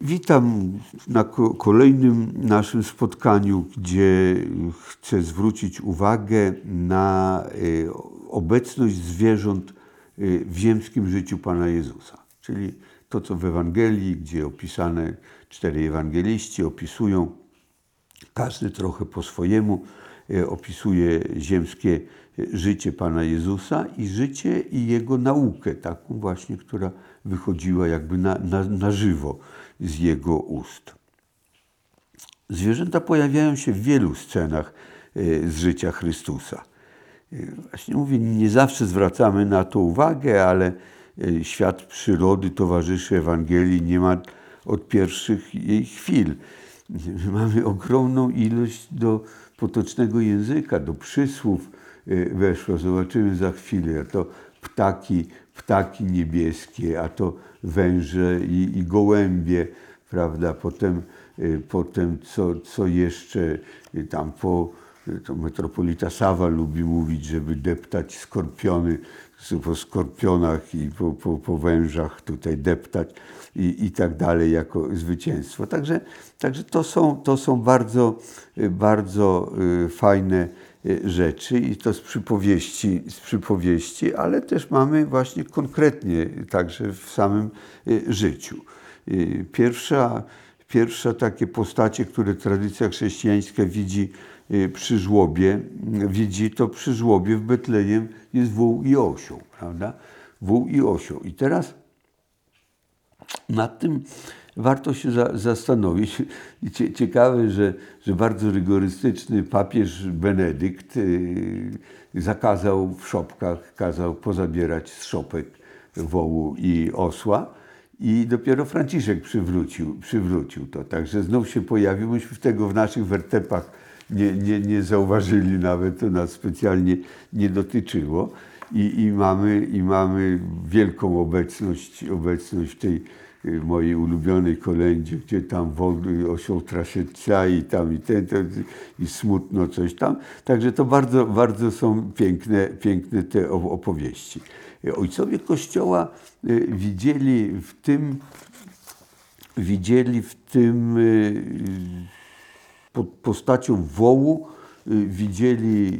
Witam na kolejnym naszym spotkaniu, gdzie chcę zwrócić uwagę na obecność zwierząt w ziemskim życiu Pana Jezusa. Czyli to, co w Ewangelii, gdzie opisane 4 ewangeliści opisują, każdy trochę po swojemu, opisuje ziemskie życie Pana Jezusa i życie i Jego naukę, taką właśnie, która wychodziła jakby na żywo z Jego ust. Zwierzęta pojawiają się w wielu scenach z życia Chrystusa. Właśnie mówię, nie zawsze zwracamy na to uwagę, ale świat przyrody towarzyszy Ewangelii niemal od pierwszych jej chwil. Mamy ogromną ilość do potocznego języka, do przysłów weszło. Zobaczymy za chwilę, a to ptaki niebieskie, a to węże i gołębie, prawda? Potem co jeszcze tam to metropolita Sawa lubi mówić, żeby deptać skorpiony, po skorpionach i po wężach tutaj deptać i tak dalej jako zwycięstwo. Także to są bardzo fajne rzeczy i to z przypowieści, ale też mamy właśnie konkretnie także w samym życiu. Pierwsza takie postacie, które tradycja chrześcijańska widzi przy żłobie, przy żłobie w Betlejem jest wół i osioł, prawda? Wół i osioł. I teraz nad tym warto się zastanowić. Ciekawe, że bardzo rygorystyczny papież Benedykt zakazał w szopkach, kazał pozabierać z szopek wołu i osła. I dopiero Franciszek przywrócił to. Także znów się pojawił. Myśmy tego w naszych wertepach nie zauważyli nawet, to nas specjalnie nie dotyczyło. I mamy wielką obecność w tej mojej ulubionej kolędzie, gdzie tam osioł trasiecca i i smutno coś tam. Także to bardzo są piękne te opowieści. Ojcowie Kościoła widzieli w tym pod postacią wołu, widzieli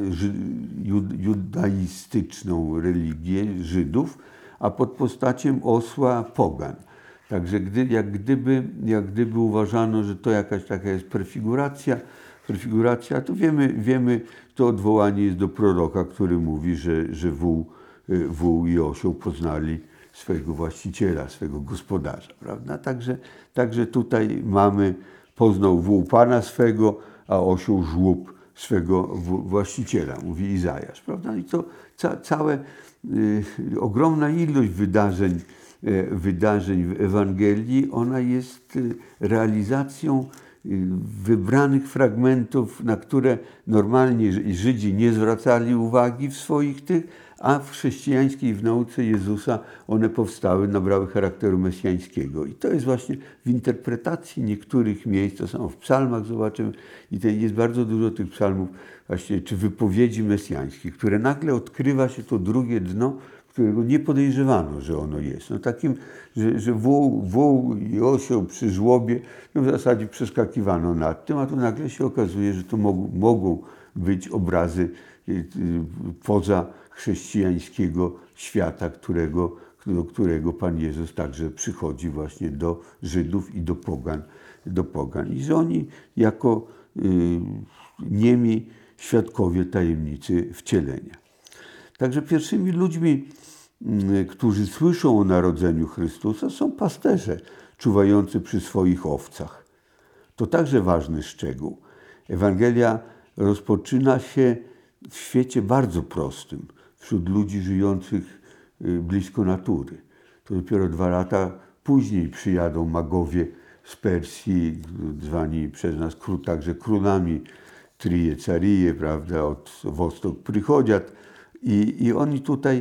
judaistyczną religię Żydów, a pod postacią osła pogan. Także jak gdyby uważano, że to jakaś taka jest prefiguracja, to wiemy, to odwołanie jest do proroka, który mówi, że wół i osioł poznali swojego właściciela, swego gospodarza, prawda? Także tutaj poznał wół Pana swego, a osioł żłób swego właściciela, mówi Izajasz, prawda? I to ogromna ilość wydarzeń w Ewangelii, ona jest realizacją wybranych fragmentów, na które normalnie Żydzi nie zwracali uwagi w swoich a w chrześcijańskiej, w nauce Jezusa one powstały, nabrały charakteru mesjańskiego. I to jest właśnie w interpretacji niektórych miejsc, to samo w psalmach zobaczymy, i jest bardzo dużo tych psalmów właśnie, czy wypowiedzi mesjańskich, które nagle odkrywa się to drugie dno, którego nie podejrzewano, że ono jest. No takim, że wół i osioł przy żłobie, no w zasadzie przeskakiwano nad tym, a tu nagle się okazuje, że to mogą być obrazy poza chrześcijańskiego świata, do którego Pan Jezus także przychodzi właśnie do Żydów i do pogan. I że oni jako niemi świadkowie tajemnicy wcielenia. Także pierwszymi ludźmi, którzy słyszą o narodzeniu Chrystusa, są pasterze czuwający przy swoich owcach. To także ważny szczegół. Ewangelia rozpoczyna się w świecie bardzo prostym, wśród ludzi żyjących blisko natury. To dopiero 2 lata później przyjadą magowie z Persji, zwani przez nas także królami, Trije, Carije, prawda, od Wostok Przychodziat. I oni tutaj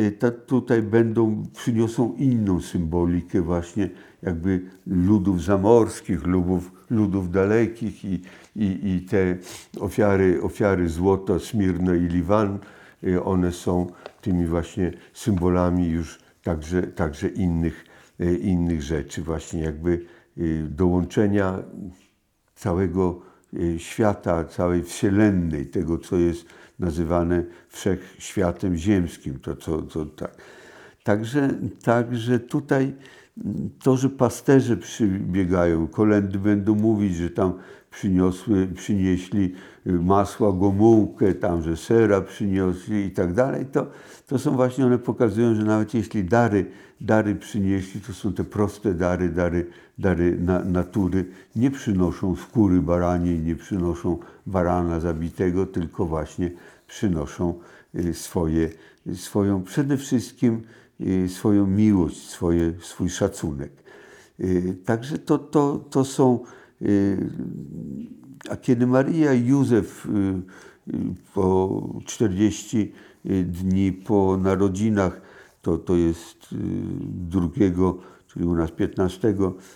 przyniosą inną symbolikę właśnie jakby ludów zamorskich, ludów dalekich i te ofiary złota, Smirno i Liwan, one są tymi właśnie symbolami już także innych rzeczy, właśnie jakby dołączenia całego świata, całej wsielnej, tego, co jest nazywane wszechświatem ziemskim. Tak. Także tutaj to, że pasterze przybiegają, kolędy będą mówić, że tam przynieśli masła, gomułkę, tam, że sera przyniosli i tak dalej, to są właśnie, one pokazują, że nawet jeśli dary przynieśli, to są te proste dary natury, nie przynoszą skóry baraniej, nie przynoszą barana zabitego, tylko właśnie przynoszą swoją przede wszystkim swoją miłość, swój szacunek. Także to są... A kiedy Maryja i Józef po 40 dni po narodzinach, to jest 2, czyli u nas 15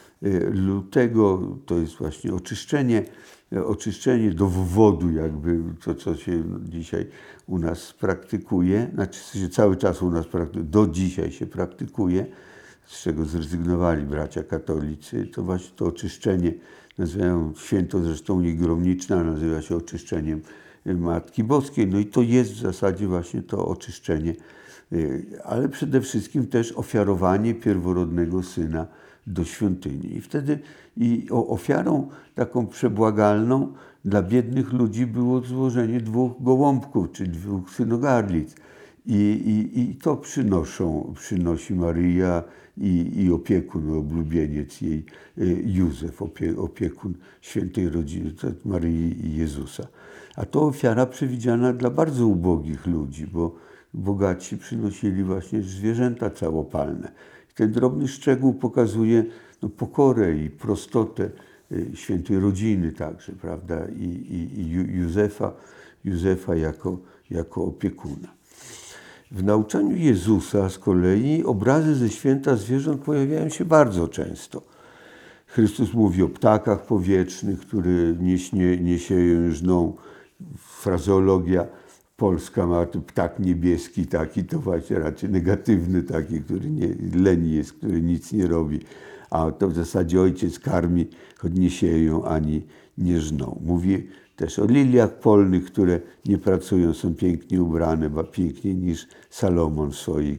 lutego, to jest właśnie oczyszczenie do wwodu, jakby to, co się dzisiaj u nas praktykuje, znaczy się cały czas u nas do dzisiaj się praktykuje, z czego zrezygnowali bracia katolicy, to właśnie to oczyszczenie, nazywają święto zresztą niegromniczne, nazywa się oczyszczeniem Matki Boskiej. No i to jest w zasadzie właśnie to oczyszczenie, ale przede wszystkim też ofiarowanie pierworodnego Syna do świątyni. I wtedy ofiarą taką przebłagalną dla biednych ludzi było złożenie 2 gołąbków, czy 2 synogarlic. I to przynosi Maryja i opiekun, oblubieniec jej Józef, opiekun świętej rodziny, Maryi i Jezusa. A to ofiara przewidziana dla bardzo ubogich ludzi, bo bogaci przynosili właśnie zwierzęta całopalne. Ten drobny szczegół pokazuje pokorę i prostotę świętej rodziny także, prawda, i Józefa jako opiekuna. W nauczaniu Jezusa z kolei obrazy ze święta zwierząt pojawiają się bardzo często. Chrystus mówi o ptakach powietrznych, które nie sieją, żną. Frazeologia polska ma ptak niebieski taki, to właśnie raczej negatywny taki, który leni jest, który nic nie robi. A to w zasadzie ojciec karmi, choć nie sieją ani nie żną. Mówi też o liliach polnych, które nie pracują, są pięknie ubrane, piękniej niż Salomon w swojej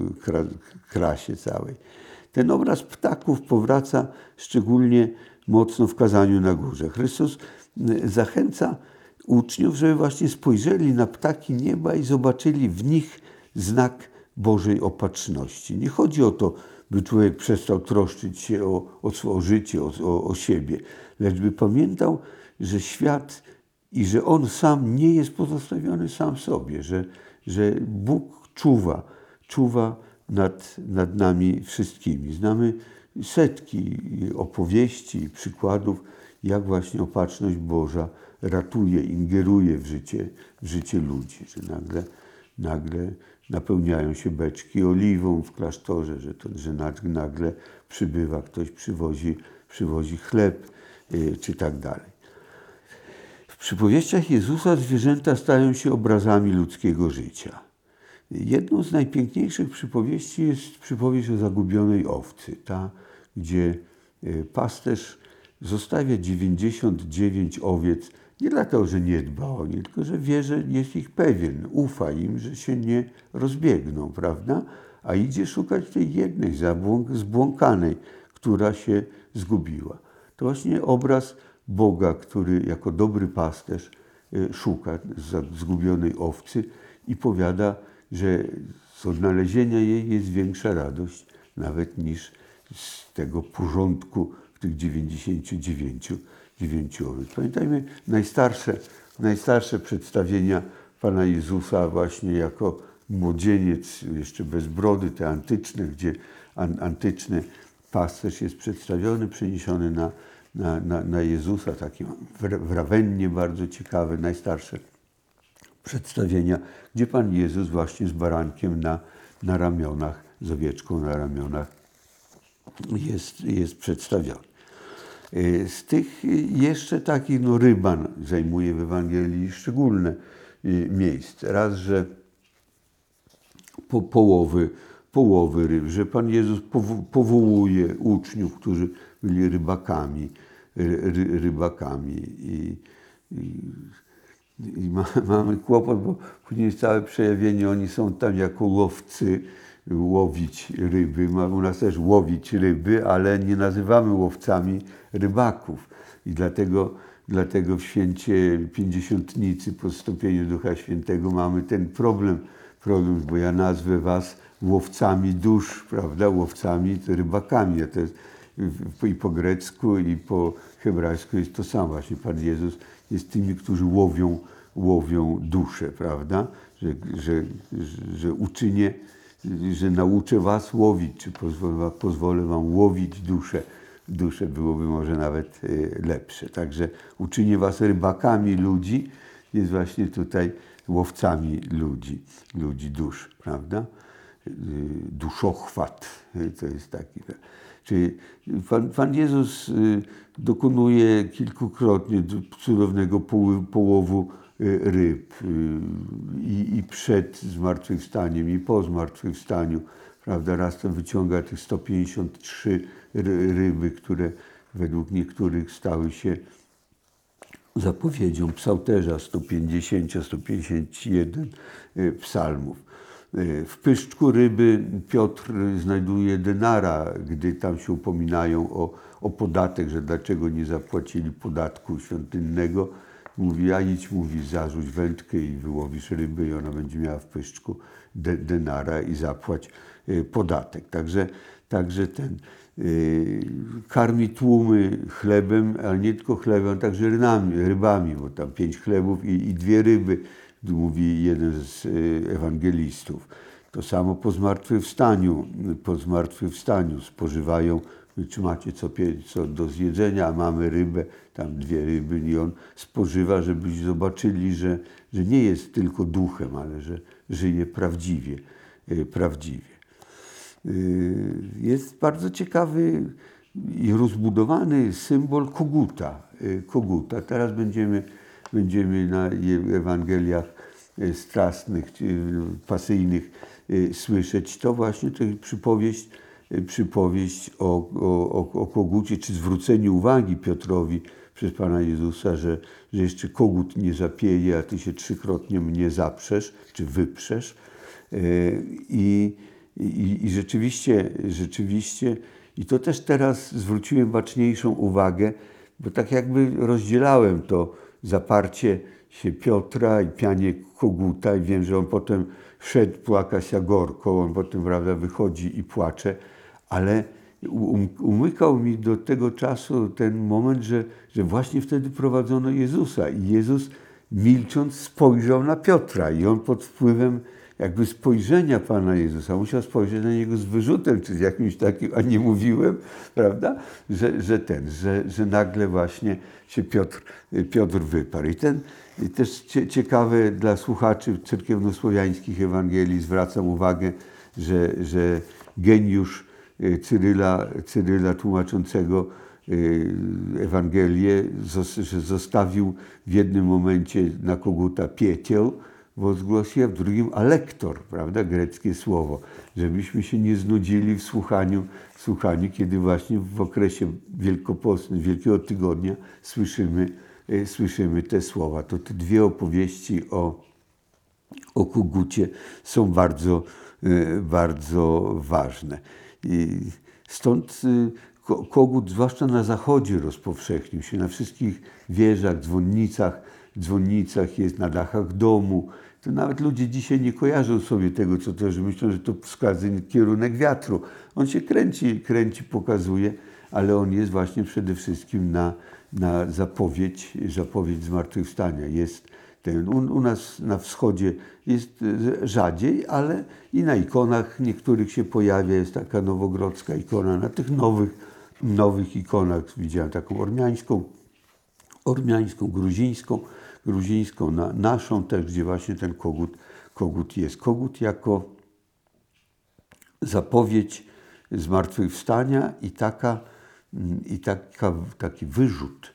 krasie całej. Ten obraz ptaków powraca szczególnie mocno w kazaniu na górze. Chrystus zachęca uczniów, żeby właśnie spojrzeli na ptaki nieba i zobaczyli w nich znak Bożej opatrzności. Nie chodzi o to, by człowiek przestał troszczyć się o życie, o siebie, lecz by pamiętał, że świat i że on sam nie jest pozostawiony sam sobie, że Bóg czuwa nad nami wszystkimi. Znamy setki opowieści i przykładów, jak właśnie opatrzność Boża ratuje, ingeruje w życie ludzi, że nagle napełniają się beczki oliwą w klasztorze, że nagle przybywa ktoś, przywozi chleb, czy tak dalej. W przypowieściach Jezusa zwierzęta stają się obrazami ludzkiego życia. Jedną z najpiękniejszych przypowieści jest przypowieść o zagubionej owcy, ta, gdzie pasterz zostawia 99 owiec nie dlatego, że nie dba o nie, tylko że wie, że jest ich pewien, ufa im, że się nie rozbiegną, prawda? A idzie szukać tej jednej zbłąkanej, która się zgubiła. To właśnie obraz Boga, który jako dobry pasterz szuka zgubionej owcy i powiada, że z odnalezienia jej jest większa radość nawet niż z tego porządku w tych 99 owiec. Pamiętajmy najstarsze przedstawienia Pana Jezusa właśnie jako młodzieniec, jeszcze bez brody, te antyczne, gdzie antyczny pasterz jest przedstawiony, przeniesiony na Jezusa, takie w Rawennie bardzo ciekawe, najstarsze przedstawienia, gdzie Pan Jezus właśnie z barankiem na ramionach, z owieczką na ramionach jest przedstawiony. Z tych jeszcze takich, ryban zajmuje w Ewangelii szczególne miejsce. Raz, że połowy połowy ryb, że Pan Jezus powołuje uczniów, którzy byli rybakami. Mamy kłopot, bo później jest całe przejawienie, oni są tam jako łowcy, łowić ryby. U nas też łowić ryby, ale nie nazywamy łowcami rybaków. I dlatego w święcie Pięćdziesiątnicy po zstąpieniu Ducha Świętego mamy ten problem, bo ja nazwę was łowcami dusz, prawda? Łowcami, rybakami. A to jest i po grecku, i po hebrajsku jest to samo. Właśnie Pan Jezus jest tymi, którzy łowią duszę, prawda? Że uczynię, że nauczę was łowić, czy pozwolę wam łowić duszę, byłoby może nawet lepsze. Także uczynię was rybakami ludzi, jest właśnie tutaj łowcami ludzi dusz, prawda? Duszochwat, to jest taki. Czyli Pan Jezus dokonuje kilkukrotnie cudownego połowu ryb i przed zmartwychwstaniem, i po zmartwychwstaniu, prawda? Raz to wyciąga tych 153 ryby, które według niektórych stały się zapowiedzią psalterza 150-151 psalmów. W pyszczku ryby Piotr znajduje denara, gdy tam się upominają o podatek, że dlaczego nie zapłacili podatku świątynnego. Mówi, a idź, zarzuć wędkę i wyłowisz ryby i ona będzie miała w pyszczku denara i zapłać podatek. Także ten karmi tłumy chlebem, ale nie tylko chlebem, także rybami, bo tam 5 chlebów i 2 ryby, mówi jeden z ewangelistów. To samo po zmartwychwstaniu spożywają, czy macie co do zjedzenia, a mamy rybę, tam 2 ryby i on spożywa, żeby zobaczyli, że nie jest tylko duchem, ale że żyje prawdziwie. Jest bardzo ciekawy i rozbudowany symbol koguta. Teraz będziemy na Ewangeliach strastnych, pasyjnych słyszeć. To właśnie to przypowieść o kogucie, czy zwróceniu uwagi Piotrowi przez Pana Jezusa, że jeszcze kogut nie zapieje, a ty się 3-krotnie mnie zaprzesz, czy wyprzesz. I rzeczywiście, i to też teraz zwróciłem baczniejszą uwagę, bo tak jakby rozdzielałem to zaparcie się Piotra i pianie koguta i wiem, że on potem szedł płakać gorko, on potem, prawda, wychodzi i płacze, ale umykał mi do tego czasu ten moment, że właśnie wtedy prowadzono Jezusa i Jezus milcząc spojrzał na Piotra i on pod wpływem jakby spojrzenia Pana Jezusa musiał spojrzeć na Niego z wyrzutem, czy z jakimś takim, a nie mówiłem, prawda, że nagle właśnie się Piotr wyparł. I też ciekawe dla słuchaczy cerkiewnosłowiańskich Ewangelii zwracam uwagę, że geniusz Cyryla tłumaczącego Ewangelię, że zostawił w jednym momencie na koguta pieciel wozgłosi, a w drugim alektor, prawda, greckie słowo, żebyśmy się nie znudzili w słuchaniu, kiedy właśnie w okresie wielkopostnym, Wielkiego Tygodnia słyszymy te słowa. To te 2 opowieści o kogucie są bardzo, bardzo ważne. I stąd kogut, zwłaszcza na zachodzie, rozpowszechnił się na wszystkich wieżach, dzwonnicach jest, na dachach domu. To nawet ludzie dzisiaj nie kojarzą sobie tego, co to, że myślą, że to wskazuje kierunek wiatru. On się kręci, pokazuje, ale on jest właśnie przede wszystkim na zapowiedź zmartwychwstania. Jest u nas na wschodzie jest rzadziej, ale i na ikonach niektórych się pojawia, jest taka nowogrodzka ikona. Na tych nowych ikonach widziałem taką ormiańską, gruzińską, naszą też, gdzie właśnie ten kogut jest. Kogut jako zapowiedź zmartwychwstania i taki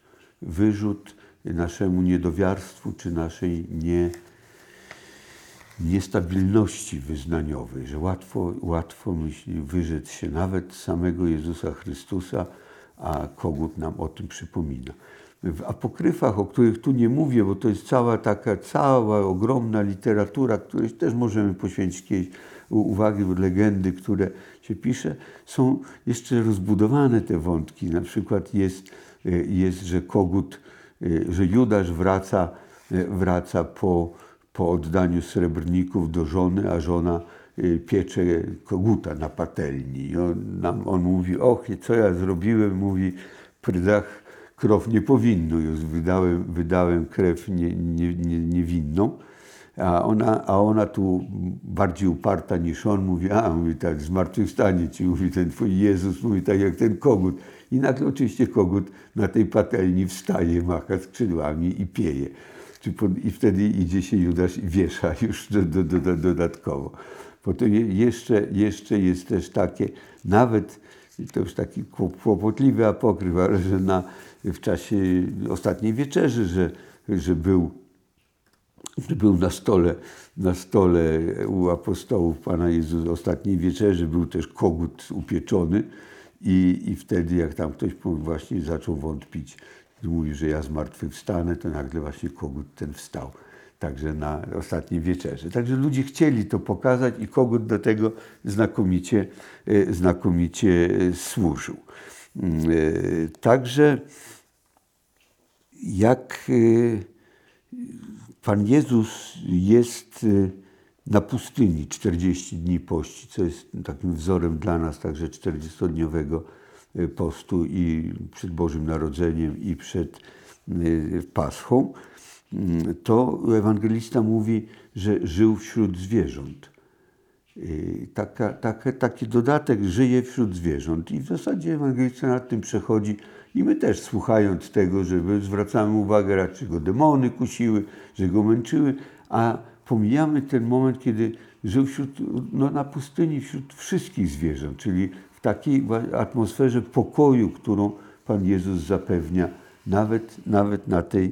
wyrzut naszemu niedowiarstwu, czy naszej niestabilności wyznaniowej, że łatwo myśli wyrzec się nawet samego Jezusa Chrystusa, a kogut nam o tym przypomina. W apokryfach, o których tu nie mówię, bo to jest cała ogromna literatura, której też możemy poświęcić kiedyś uwagi, bo legendy, które się pisze, są jeszcze rozbudowane te wątki. Na przykład jest, że kogut, że Judasz wraca po oddaniu srebrników do żony, a żona piecze koguta na patelni. I on mówi, och, co ja zrobiłem, mówi, prydach krow nie powinno, już wydałem krew niewinną, a ona tu bardziej uparta niż on mówi, mówi tak, zmartwychwstanie ci, mówi ten twój Jezus, mówi tak jak ten kogut. I nagle oczywiście kogut na tej patelni wstaje, macha skrzydłami i pieje. I wtedy idzie się Judasz i wiesza już dodatkowo. Potem jeszcze jest też takie, nawet to już taki kłopotliwy apokryf, ale że w czasie ostatniej wieczerzy, że był na stole u apostołów Pana Jezusa ostatniej wieczerzy, był też kogut upieczony i wtedy jak tam ktoś właśnie zaczął wątpić, mówi, że ja zmartwychwstanę, to nagle właśnie kogut ten wstał. Także na ostatniej wieczerzy. Także ludzie chcieli to pokazać i kogut do tego znakomicie służył. Także jak Pan Jezus jest na pustyni 40 dni pości, co jest takim wzorem dla nas także 40-dniowego postu i przed Bożym Narodzeniem i przed Paschą, to ewangelista mówi, że żył wśród zwierząt. Taki dodatek, żyje wśród zwierząt. I w zasadzie ewangelista nad tym przechodzi i my też, słuchając tego, że zwracamy uwagę, raczej go demony kusiły, że go męczyły, a pomijamy ten moment, kiedy żył na pustyni wśród wszystkich zwierząt, czyli w takiej atmosferze pokoju, którą Pan Jezus zapewnia nawet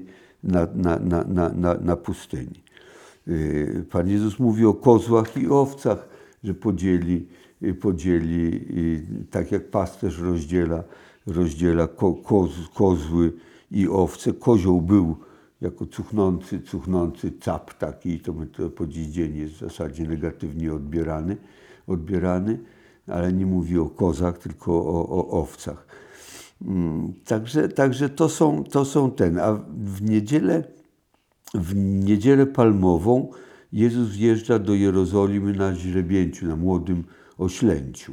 na pustyni. Pan Jezus mówi o kozłach i owcach, że podzieli tak jak pasterz rozdziela kozły i owce. Kozioł był jako cuchnący cap taki, to po dziś dzień jest w zasadzie negatywnie odbierany, ale nie mówi o kozach, tylko o owcach. Także to są a w niedzielę palmową Jezus wjeżdża do Jerozolimy na źrebięciu, na młodym oślęciu.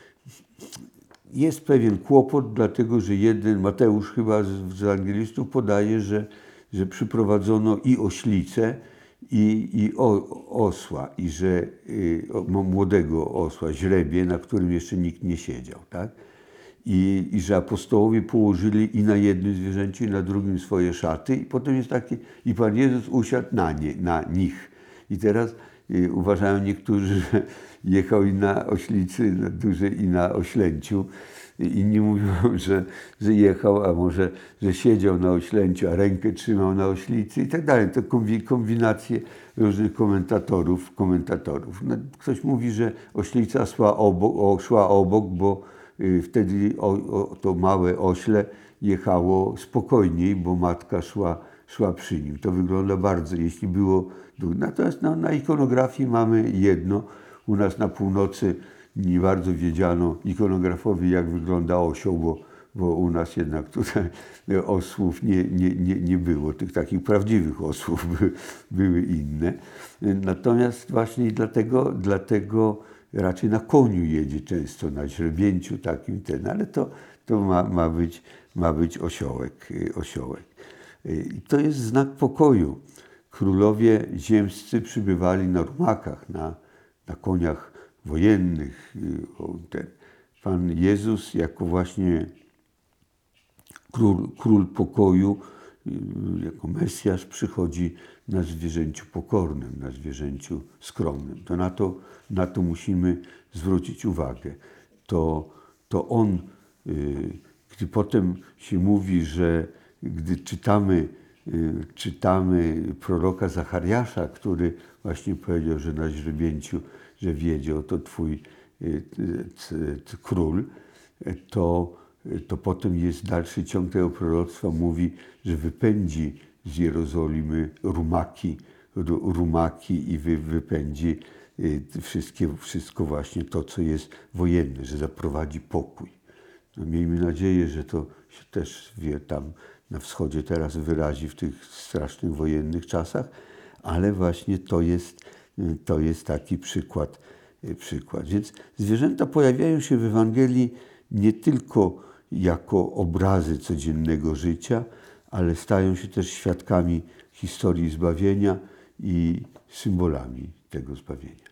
Jest pewien kłopot, dlatego że Mateusz chyba z ewangelistów podaje, że przyprowadzono i oślicę, i osła, i że młodego osła, źrebie, na którym jeszcze nikt nie siedział, tak? I że apostołowie położyli i na jednym zwierzęciu, i na drugim swoje szaty. I potem jest taki, i Pan Jezus usiadł na nich. I teraz uważają niektórzy, że jechał i na oślicy na dużej, i na oślęciu. Inni mówią, że jechał, a może, że siedział na oślęciu, a rękę trzymał na oślicy i tak dalej. To kombinacje różnych komentatorów. No, ktoś mówi, że oślica szła obok, bo wtedy to małe ośle jechało spokojniej, bo matka szła przy nim. To wygląda bardzo, jeśli było... Natomiast na ikonografii mamy jedno. U nas na północy nie bardzo wiedziano ikonografowi, jak wygląda osioł, bo u nas jednak tutaj osłów nie było. Tych takich prawdziwych osłów były inne. Natomiast właśnie dlatego raczej na koniu jedzie często, na źrebięciu takim ale to ma być osiołek. I to jest znak pokoju. Królowie ziemscy przybywali na rumakach, na koniach wojennych. Pan Jezus jako właśnie król pokoju, jako Mesjasz przychodzi na zwierzęciu pokornym, na zwierzęciu skromnym. To na to musimy zwrócić uwagę. To on, gdy potem się mówi, że gdy czytamy czytamy proroka Zachariasza, który właśnie powiedział, że na źrebięciu, że wiedział, to twój król, to potem jest dalszy ciąg tego proroctwa, mówi, że wypędzi z Jerozolimy rumaki i wypędzi wszystko właśnie to, co jest wojenne, że zaprowadzi pokój. No, miejmy nadzieję, że to się też tam na wschodzie teraz wyrazi w tych strasznych wojennych czasach, ale właśnie to jest taki przykład. Więc zwierzęta pojawiają się w Ewangelii nie tylko jako obrazy codziennego życia, ale stają się też świadkami historii zbawienia i symbolami tego zbawienia.